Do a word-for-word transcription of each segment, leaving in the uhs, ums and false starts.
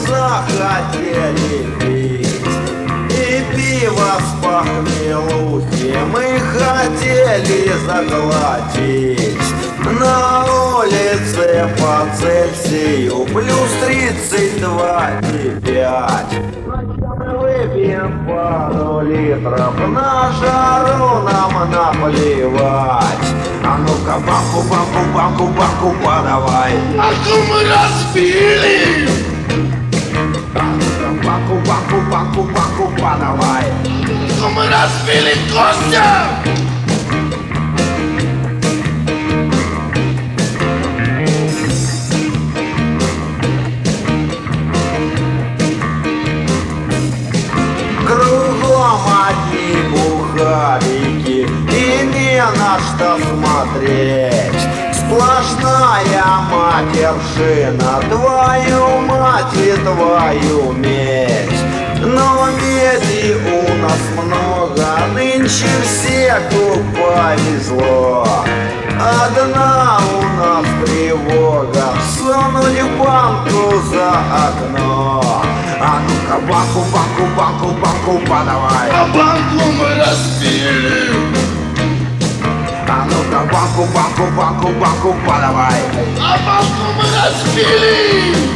захотели пить, и пиво с похмелухи мы хотели заглотить. На улице по Цельсию плюс тридцать два и пять. Выпьем пару литров, на жару нам наплевать. А ну-ка банку, банку, банку, банку подавай. А то мы разбили. А ну-ка банку, банку, банку, банку подавай. А то мы разбили, Костя. Одни бухарики, и не на что смотреть. Сплошная матершина, твою мать и твою медь. Но меди у нас много, нынче всех повезло. Одна у нас тревога, сунули банку за окно. А ну-ка банку, банку, банку, банку подавай. А банку мы разбили. А ну-ка банку, банку, банку, банку подавай. А банку мы разбили.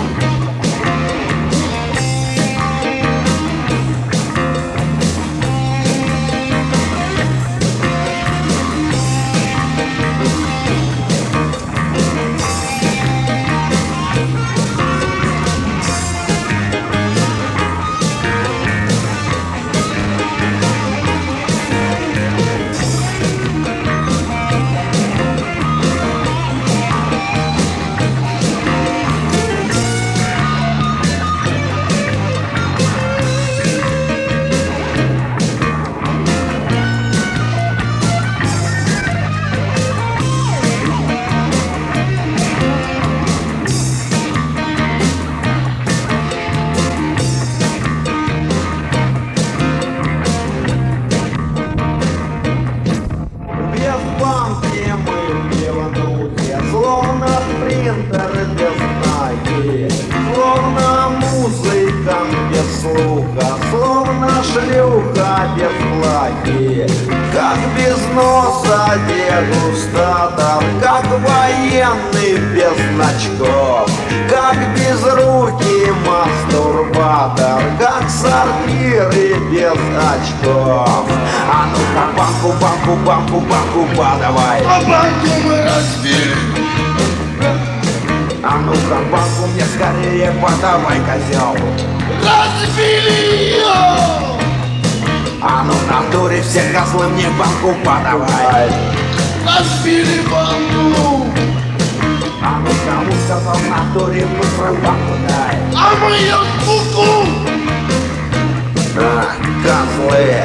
Словно шлюха без плахи, как без носа дегустатор, как военный без значков, как безрукий мастурбатор, как сортиры без очков. А ну-ка банку, банку, банку, банку подавай. А банку мы разбили. А ну-ка банку мне скорее подавай, козел. Разбили ее! А ну в натуре все козлы мне банку подавай. Разбили банку! А ну кому сказал в натуре быстро банку дай. А мы ее скуку! А, козлы!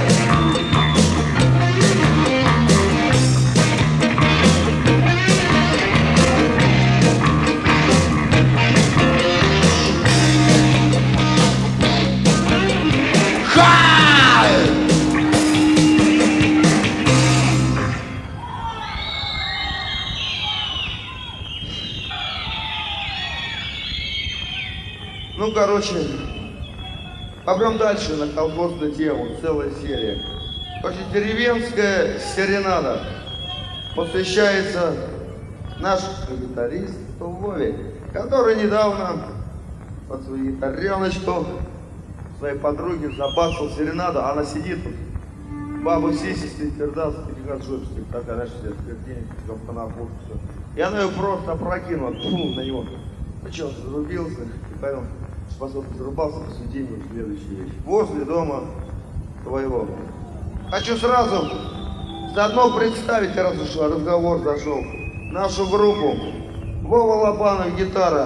Ну, короче, пойдем дальше на колхозную тему, целая серия. Короче, деревенская серенада посвящается нашему гитаристу Вове, который недавно под свою гитареночку своей подруги забасил серенаду. Она сидит тут, баба сисистый, пердас, перегоджопистый, такая, знаешь, все, денег, как на опушку, все. И она ее просто опрокинула, пфу, на него. Ну что, зарубился, и поэтому способно зарубался по сведению следующей вещи. Возле дома твоего. Хочу сразу заодно представить, раз уж разговор зашел, нашу группу. Вова Лобанов, гитара.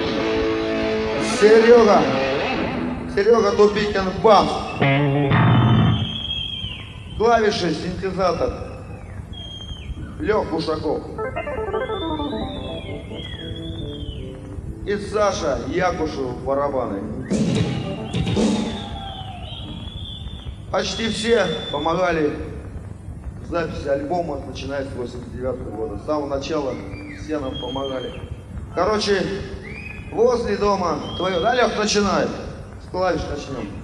Серега. Серега Дубикин, бас. Клавиши, синтезатор. Лёх Ушаков. И Саша Якушев, барабаны. Почти все помогали в записи альбома, начиная с восемьдесят девятого года. С самого начала все нам помогали. Короче, возле дома твоего. Да, Лех, начинай. С клавиш начнем.